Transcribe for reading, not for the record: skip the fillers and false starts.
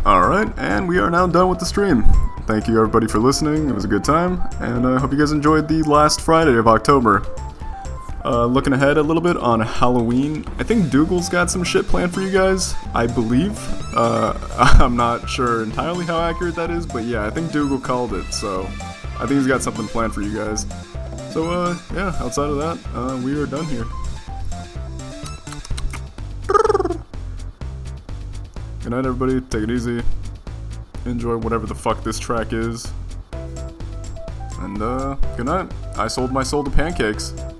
Alright, and we are now done with the stream. Thank you everybody for listening, it was a good time, and I hope you guys enjoyed the last Friday of October. Looking ahead a little bit on Halloween, I think Dougal's got some shit planned for you guys, I believe. I'm not sure entirely how accurate that is, but yeah, I think Dougal called it, so I think he's got something planned for you guys. So, yeah, outside of that, we are done here. Good night, everybody. Take it easy. Enjoy whatever the fuck this track is. And, good night. I sold my soul to pancakes.